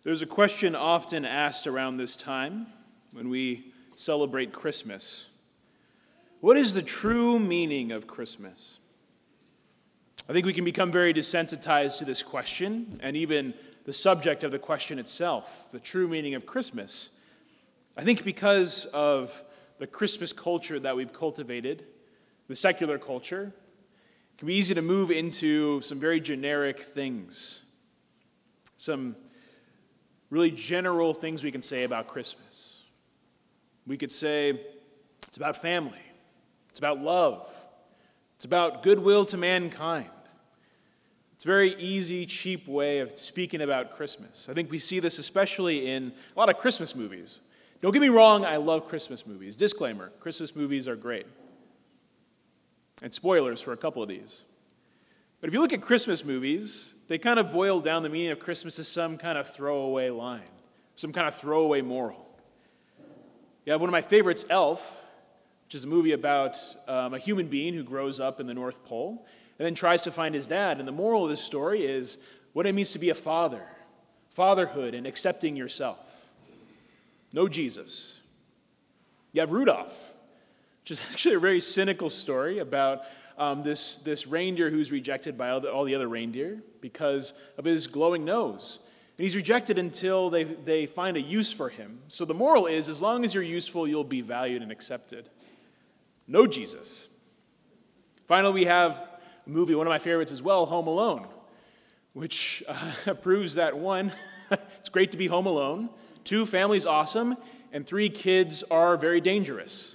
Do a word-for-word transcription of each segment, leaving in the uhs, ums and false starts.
There's a question often asked around this time when we celebrate Christmas. What is the true meaning of Christmas? I think we can become very desensitized to this question and even the subject of the question itself, the true meaning of Christmas. I think because of the Christmas culture that we've cultivated, the secular culture, it can be easy to move into some very generic things, some really general things we can say about Christmas. We could say it's about family, it's about love, it's about goodwill to mankind. It's a very easy, cheap way of speaking about Christmas. I think we see this especially in a lot of Christmas movies. Don't get me wrong, I love Christmas movies. Disclaimer, Christmas movies are great. And spoilers for a couple of these. But if you look at Christmas movies, they kind of boil down the meaning of Christmas as some kind of throwaway line, some kind of throwaway moral. You have one of my favorites, Elf, which is a movie about um, a human being who grows up in the North Pole and then tries to find his dad. And the moral of this story is what it means to be a father, fatherhood, and accepting yourself. No Jesus. You have Rudolph, which is actually a very cynical story about um, this, this reindeer who's rejected by all the, all the other reindeer because of his glowing nose. And he's rejected until they, they find a use for him. So the moral is, as long as you're useful, you'll be valued and accepted. No Jesus. Finally, we have a movie, one of my favorites as well, Home Alone, which uh, proves that, one, it's great to be home alone, two, family's awesome, and three, kids are very dangerous.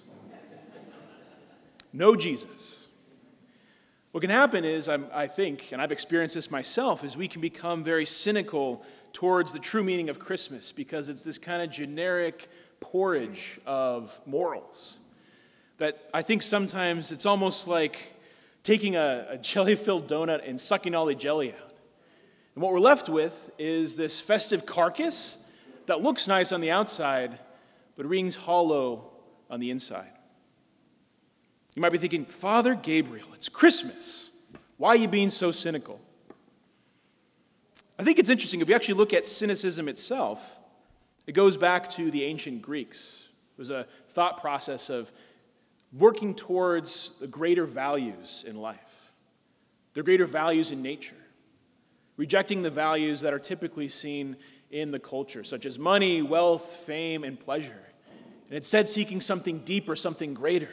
No Jesus. What can happen is, I'm, I think, and I've experienced this myself, is we can become very cynical towards the true meaning of Christmas because it's this kind of generic porridge of morals that I think sometimes it's almost like taking a, a jelly-filled donut and sucking all the jelly out. And what we're left with is this festive carcass that looks nice on the outside but rings hollow on the inside. You might be thinking, Father Gabriel, it's Christmas. Why are you being so cynical? I think it's interesting. If you actually look at cynicism itself, it goes back to the ancient Greeks. It was a thought process of working towards the greater values in life, the greater values in nature, rejecting the values that are typically seen in the culture, such as money, wealth, fame, and pleasure. And instead seeking something deeper, something greater.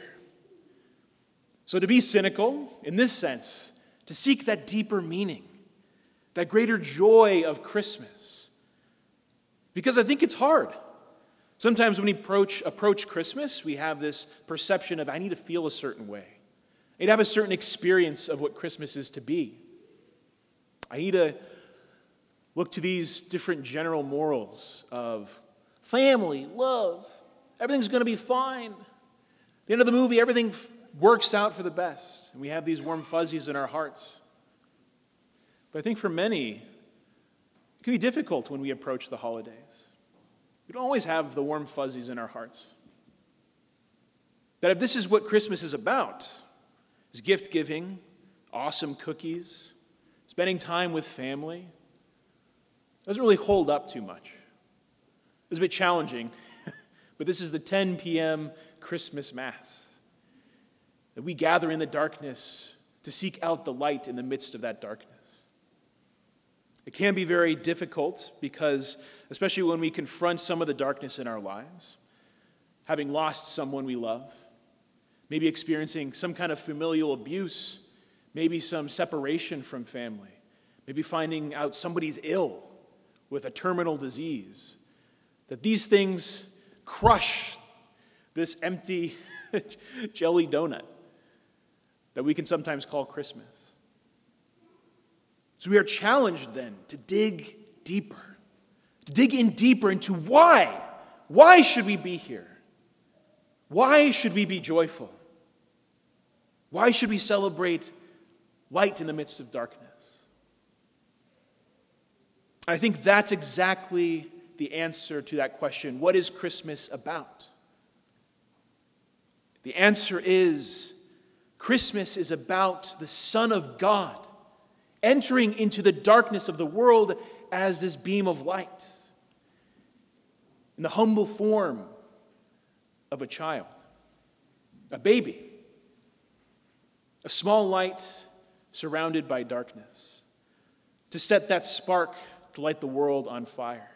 So to be cynical, in this sense, to seek that deeper meaning, that greater joy of Christmas. Because I think it's hard. Sometimes when we approach, approach Christmas, we have this perception of, I need to feel a certain way. I need to have a certain experience of what Christmas is to be. I need to look to these different general morals of family, love, everything's going to be fine. At the end of the movie, everything works out for the best, and we have these warm fuzzies in our hearts. But I think for many, it can be difficult when we approach the holidays. We don't always have the warm fuzzies in our hearts. That if this is what Christmas is about, is gift giving, awesome cookies, spending time with family, it doesn't really hold up too much. It's a bit challenging, but this is the ten p.m. Christmas Mass. That we gather in the darkness to seek out the light in the midst of that darkness. It can be very difficult because, especially when we confront some of the darkness in our lives, having lost someone we love, maybe experiencing some kind of familial abuse, maybe some separation from family, maybe finding out somebody's ill with a terminal disease, that these things crush this empty jelly donut that we can sometimes call Christmas. So we are challenged then to dig deeper, to dig in deeper into why. Why should we be here? Why should we be joyful? Why should we celebrate light in the midst of darkness? I think that's exactly the answer to that question. What is Christmas about? The answer is Christmas is about the Son of God entering into the darkness of the world as this beam of light. in the humble form of a child, a baby, a small light surrounded by darkness, to set that spark to light the world on fire.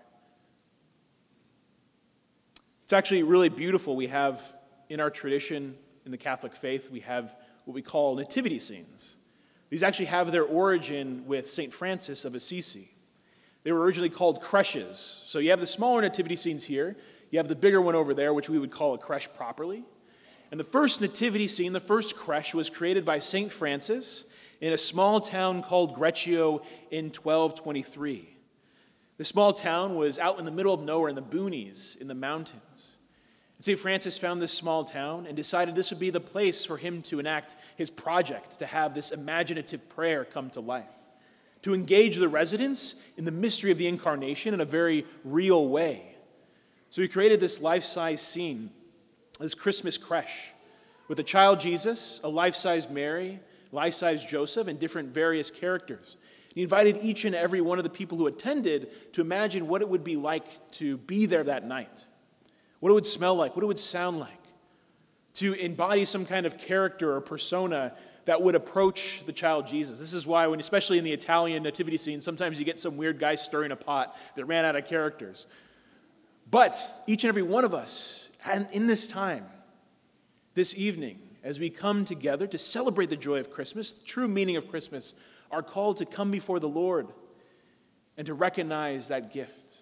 It's actually really beautiful. We have, in our tradition, in the Catholic faith, we have what we call nativity scenes. These actually have their origin with Saint Francis of Assisi. They were originally called creches. So you have the smaller nativity scenes here. You have the bigger one over there, which we would call a creche properly. And the first nativity scene, the first creche, was created by Saint Francis in a small town called Greccio in twelve twenty-three. The small town was out in the middle of nowhere in the boonies, in the mountains. And Saint Francis found this small town and decided this would be the place for him to enact his project, to have this imaginative prayer come to life, to engage the residents in the mystery of the Incarnation in a very real way. So he created this life-size scene, this Christmas creche, with a child Jesus, a life-size Mary, life-size Joseph, and different various characters. He invited each and every one of the people who attended to imagine what it would be like to be there that night, what it would smell like, what it would sound like, to embody some kind of character or persona that would approach the child Jesus. This is why, when, especially in the Italian nativity scene, sometimes you get some weird guy stirring a pot that ran out of characters. But each and every one of us, and in this time, this evening, as we come together to celebrate the joy of Christmas, the true meaning of Christmas, are called to come before the Lord and to recognize that gift.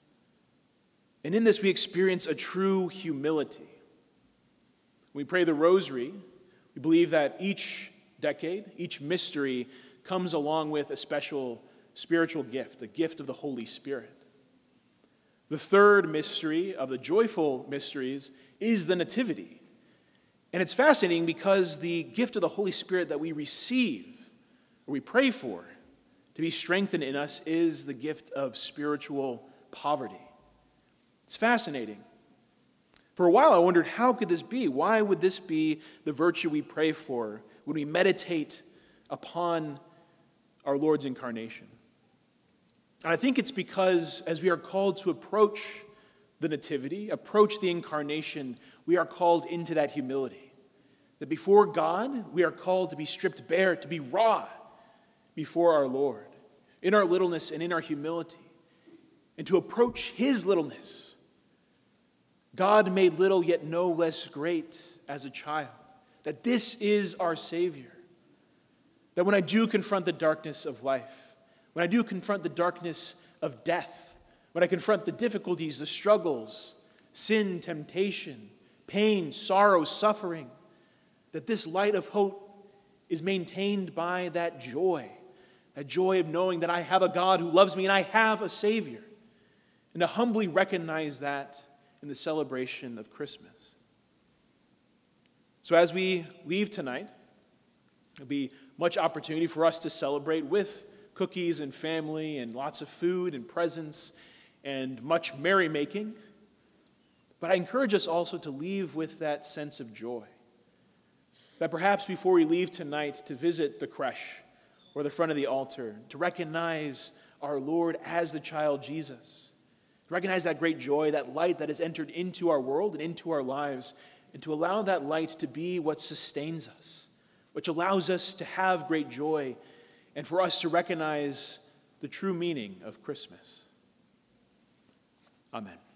And in this, we experience a true humility. When we pray the rosary, we believe that each decade, each mystery comes along with a special spiritual gift, a gift of the Holy Spirit. The third mystery of the joyful mysteries is the Nativity. And it's fascinating because the gift of the Holy Spirit that we receive, or we pray for, to be strengthened in us, is the gift of spiritual poverty. It's fascinating. For a while I wondered, how could this be? Why would this be the virtue we pray for when we meditate upon our Lord's incarnation? And I think it's because as we are called to approach the Nativity, approach the incarnation, we are called into that humility. That before God, we are called to be stripped bare, to be raw before our Lord, in our littleness and in our humility, and to approach His littleness. God made little, yet no less great as a child. That this is our Savior. That when I do confront the darkness of life, when I do confront the darkness of death, when I confront the difficulties, the struggles, sin, temptation, pain, sorrow, suffering, that this light of hope is maintained by that joy, that joy of knowing that I have a God who loves me and I have a Savior, and to humbly recognize that in the celebration of Christmas. So as we leave tonight, there'll be much opportunity for us to celebrate with cookies and family and lots of food and presents and much merrymaking. But I encourage us also to leave with that sense of joy. That perhaps before we leave tonight to visit the creche or the front of the altar, to recognize our Lord as the child Jesus, to recognize that great joy, that light that has entered into our world and into our lives, and to allow that light to be what sustains us, which allows us to have great joy, and for us to recognize the true meaning of Christmas. Amen.